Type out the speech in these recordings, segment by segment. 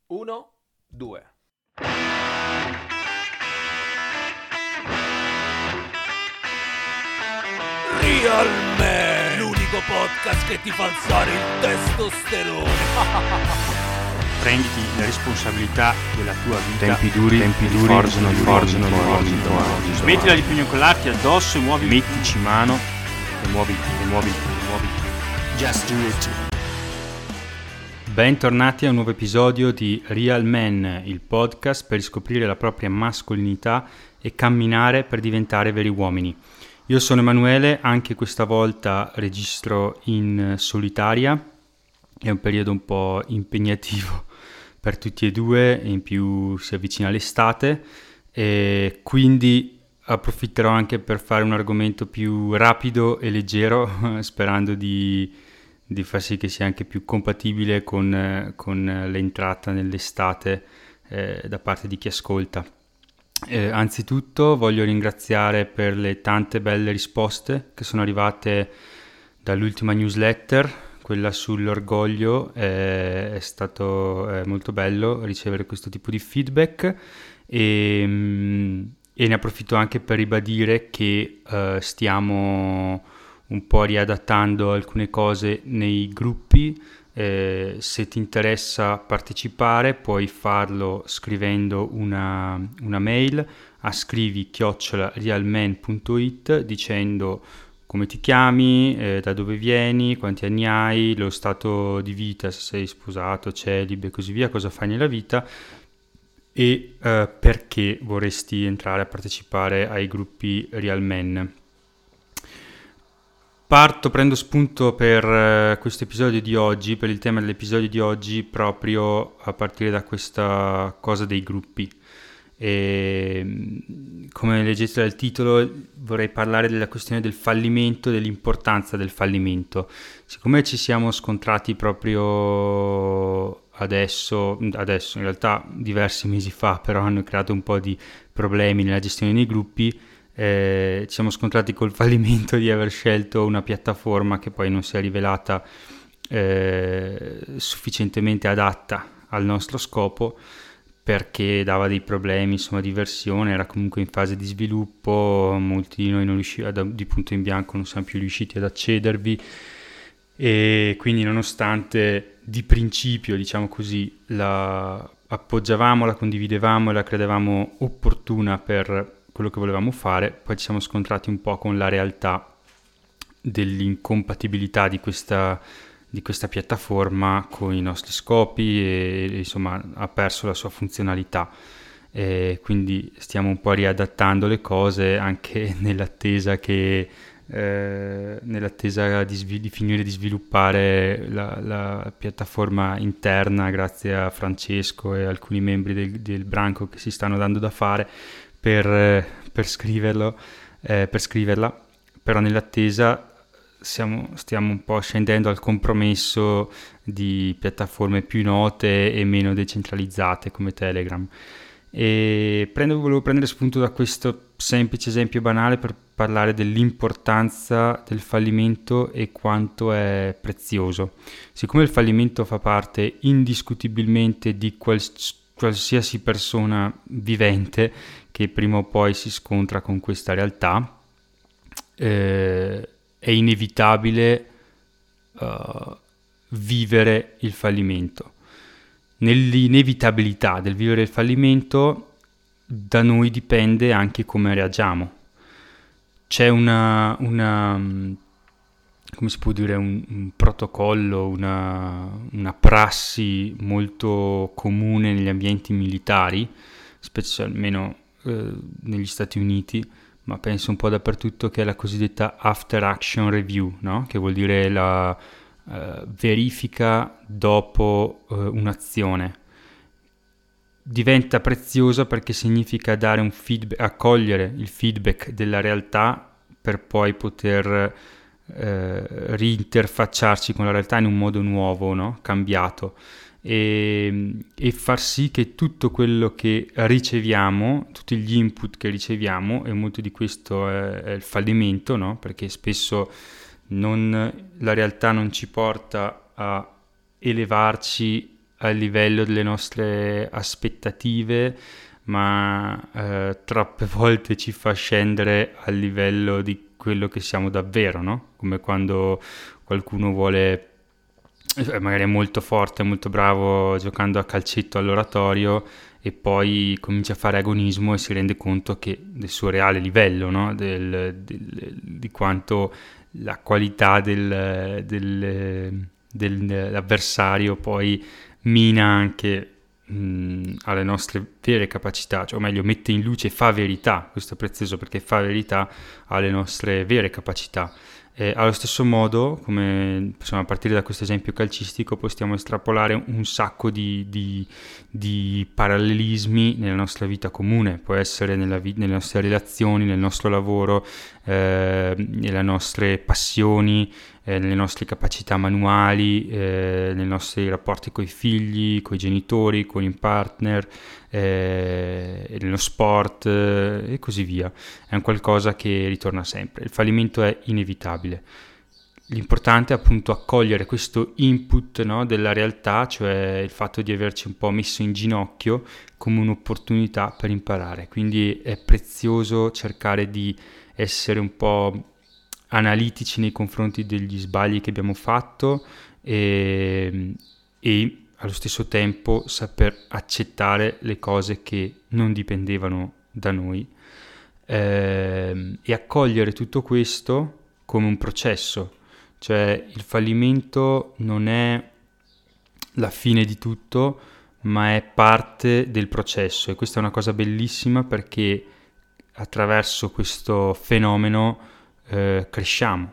1, 2. Real Man, l'unico podcast che ti fa alzare il testosterone. Prenditi la responsabilità della tua vita. Tempi duri forgiano l'uomo. Smettila di pignocolarti addosso e mettici mano e muoviti. Just do it. Bentornati a un nuovo episodio di Real Man, il podcast per riscoprire la propria mascolinità e camminare per diventare veri uomini. Io sono Emanuele, anche questa volta registro in solitaria, è un periodo un po' impegnativo per tutti e due, in più si avvicina l'estate e quindi approfitterò anche per fare un argomento più rapido e leggero, sperando di far sì che sia anche più compatibile con l'entrata nell'estate da parte di chi ascolta. Anzitutto voglio ringraziare per le tante belle risposte che sono arrivate dall'ultima newsletter, quella sull'orgoglio. È stato molto bello ricevere questo tipo di feedback e ne approfitto anche per ribadire che stiamo un po' riadattando alcune cose nei gruppi. Se ti interessa partecipare puoi farlo scrivendo una mail a scrivi@realman.it dicendo come ti chiami, da dove vieni, quanti anni hai, lo stato di vita, se sei sposato, celibe e così via, cosa fai nella vita e perché vorresti entrare a partecipare ai gruppi Real Man. Prendo spunto per questo episodio di oggi, per il tema dell'episodio di oggi, proprio a partire da questa cosa dei gruppi. E, come leggete dal titolo, vorrei parlare della questione del fallimento, dell'importanza del fallimento. Siccome ci siamo scontrati proprio adesso, in realtà diversi mesi fa, però hanno creato un po' di problemi nella gestione dei gruppi. Ci siamo scontrati col fallimento di aver scelto una piattaforma che poi non si è rivelata sufficientemente adatta al nostro scopo, perché dava dei problemi di versione, era comunque in fase di sviluppo, molti di noi non riuscivano, di punto in bianco non siamo più riusciti ad accedervi e quindi nonostante di principio, diciamo così, la appoggiavamo, la condividevamo e la credevamo opportuna per quello che volevamo fare, poi ci siamo scontrati un po' con la realtà dell'incompatibilità di questa piattaforma con i nostri scopi e insomma ha perso la sua funzionalità, e quindi stiamo un po' riadattando le cose anche nell'attesa di finire di sviluppare la piattaforma interna, grazie a Francesco e alcuni membri del branco che si stanno dando da fare per scriverla, però nell'attesa stiamo un po' scendendo al compromesso di piattaforme più note e meno decentralizzate come Telegram. E volevo prendere spunto da questo semplice esempio banale per parlare dell'importanza del fallimento e quanto è prezioso. Siccome il fallimento fa parte indiscutibilmente di qualsiasi persona vivente che prima o poi si scontra con questa realtà, è inevitabile vivere il fallimento. Nell'inevitabilità del vivere il fallimento da noi dipende anche come reagiamo. C'è come si può dire, un protocollo, una prassi molto comune negli ambienti militari, almeno negli Stati Uniti, ma penso un po' dappertutto, che è la cosiddetta after action review, no? Che vuol dire la verifica dopo un'azione. Diventa preziosa perché significa dare un feedback, accogliere il feedback della realtà per poi poter rinterfacciarci con la realtà in un modo nuovo, no? Cambiato. E far sì che tutto quello che riceviamo, tutti gli input che riceviamo, e molto di questo è il fallimento, no? Perché spesso la realtà non ci porta a elevarci al livello delle nostre aspettative, ma troppe volte ci fa scendere al livello di quello che siamo davvero, no? Come quando qualcuno vuole, magari è molto forte, molto bravo giocando a calcetto all'oratorio e poi comincia a fare agonismo e si rende conto che del suo reale livello, no? Di quanto la qualità dell'avversario poi mina anche alle nostre vere capacità, cioè, o meglio, mette in luce, fa verità, questo è prezioso perché fa verità alle nostre vere capacità. Allo stesso modo, come insomma, a partire da questo esempio calcistico, possiamo estrapolare un sacco di parallelismi nella nostra vita comune. Può essere nelle nostre relazioni, nel nostro lavoro, nelle nostre passioni, nelle nostre capacità manuali, nei nostri rapporti con i figli, con i genitori, con i partner, nello sport e così via. È un qualcosa che ritorna sempre. Il fallimento è inevitabile. L'importante è appunto accogliere questo input, no, della realtà, cioè il fatto di averci un po' messo in ginocchio, come un'opportunità per imparare. Quindi è prezioso cercare di essere un po' analitici nei confronti degli sbagli che abbiamo fatto e allo stesso tempo saper accettare le cose che non dipendevano da noi e accogliere tutto questo come un processo, cioè il fallimento non è la fine di tutto, ma è parte del processo, e questa è una cosa bellissima perché attraverso questo fenomeno cresciamo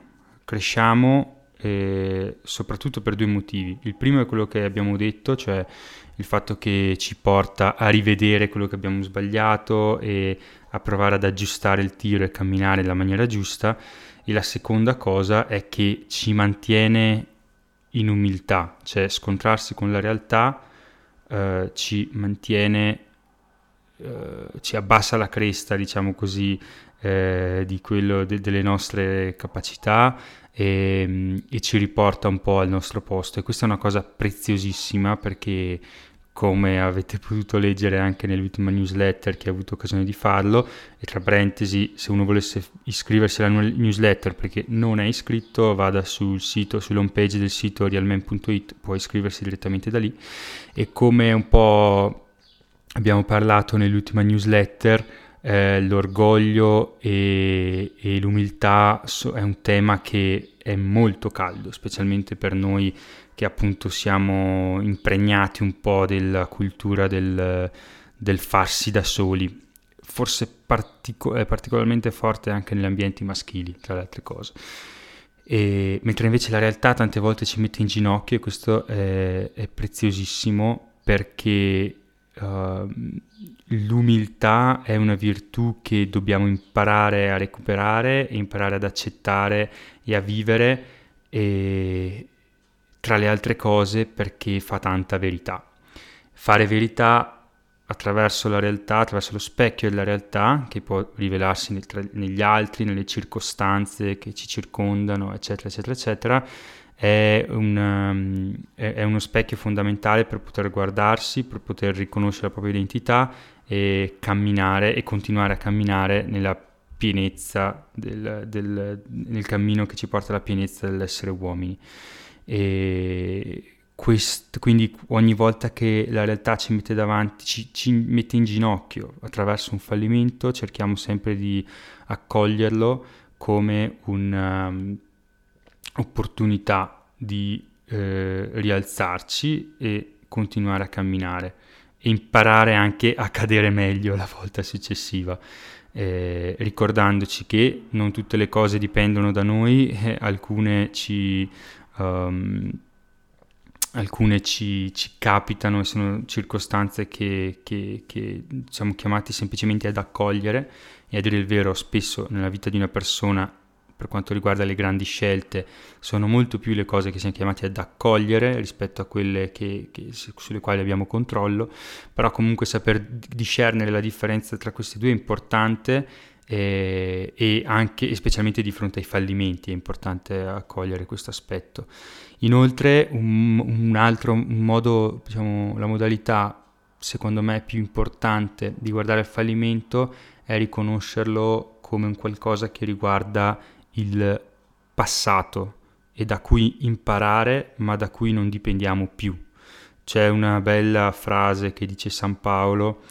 soprattutto per due motivi. Il primo è quello che abbiamo detto, cioè il fatto che ci porta a rivedere quello che abbiamo sbagliato e a provare ad aggiustare il tiro e camminare nella maniera giusta, e la seconda cosa è che ci mantiene in umiltà, cioè scontrarsi con la realtà ci mantiene, ci abbassa la cresta, diciamo così, di quello delle nostre capacità e ci riporta un po' al nostro posto, e questa è una cosa preziosissima perché, come avete potuto leggere anche nell'ultima newsletter, che ha avuto occasione di farlo, e tra parentesi, se uno volesse iscriversi alla newsletter perché non è iscritto, vada sul sito, sull'home page del sito realmen.it, può iscriversi direttamente da lì. E come un po' abbiamo parlato nell'ultima newsletter, l'orgoglio e l'umiltà è un tema che è molto caldo, specialmente per noi che appunto siamo impregnati un po' della cultura del farsi da soli, forse è particolarmente forte anche negli ambienti maschili, tra le altre cose. Mentre invece la realtà tante volte ci mette in ginocchio, e questo è preziosissimo perché l'umiltà è una virtù che dobbiamo imparare a recuperare e imparare ad accettare e a vivere, e tra le altre cose perché fa tanta verità. Fare verità attraverso la realtà, attraverso lo specchio della realtà, che può rivelarsi negli altri, nelle circostanze che ci circondano, eccetera, eccetera, eccetera, è uno specchio fondamentale per poter guardarsi, per poter riconoscere la propria identità e camminare e continuare a camminare nella pienezza nel cammino che ci porta alla pienezza dell'essere uomini. E quindi ogni volta che la realtà ci mette davanti, ci mette in ginocchio attraverso un fallimento, cerchiamo sempre di accoglierlo come un'opportunità di rialzarci e continuare a camminare e imparare anche a cadere meglio la volta successiva, ricordandoci che non tutte le cose dipendono da noi, alcune ci capitano e sono circostanze che siamo chiamati semplicemente ad accogliere. E a dire il vero, spesso nella vita di una persona, per quanto riguarda le grandi scelte, sono molto più le cose che siamo chiamati ad accogliere rispetto a quelle sulle quali abbiamo controllo, però comunque saper discernere la differenza tra questi due è importante, e anche e specialmente di fronte ai fallimenti è importante accogliere questo aspetto. Inoltre un modo, diciamo, la modalità secondo me più importante di guardare il fallimento è riconoscerlo come un qualcosa che riguarda il passato e da cui imparare, ma da cui non dipendiamo più. C'è una bella frase che dice San Paolo: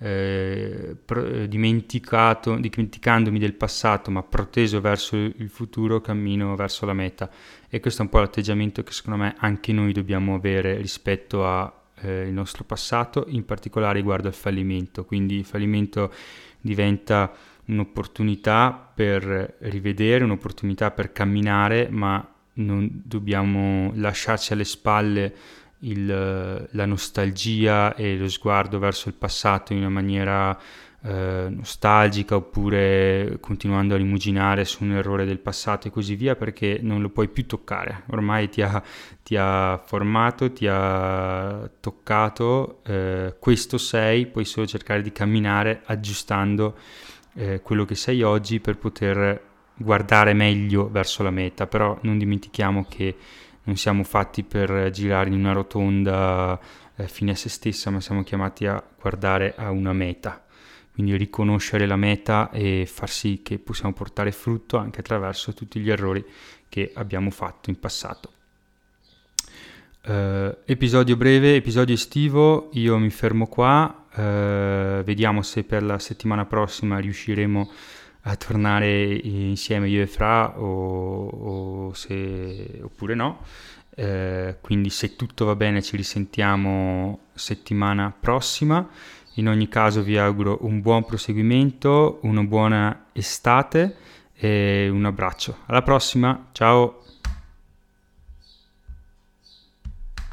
dimenticandomi del passato ma proteso verso il futuro cammino verso la meta. E questo è un po' l'atteggiamento che secondo me anche noi dobbiamo avere rispetto a il nostro passato, in particolare riguardo al fallimento. Quindi il fallimento diventa un'opportunità per rivedere, un'opportunità per camminare, ma non dobbiamo lasciarci alle spalle la nostalgia e lo sguardo verso il passato in una maniera nostalgica, oppure continuando a rimuginare su un errore del passato e così via, perché non lo puoi più toccare. Ormai ti ha formato, ti ha toccato, questo sei, puoi solo cercare di camminare aggiustando quello che sei oggi per poter guardare meglio verso la meta. Però non dimentichiamo che non siamo fatti per girare in una rotonda fine a se stessa, ma siamo chiamati a guardare a una meta. Quindi riconoscere la meta e far sì che possiamo portare frutto anche attraverso tutti gli errori che abbiamo fatto in passato. Episodio breve, episodio estivo, io mi fermo qua, vediamo se per la settimana prossima riusciremo a tornare insieme io e Fra oppure no. Quindi se tutto va bene ci risentiamo settimana prossima. In ogni caso vi auguro un buon proseguimento, una buona estate e un abbraccio. Alla prossima, ciao!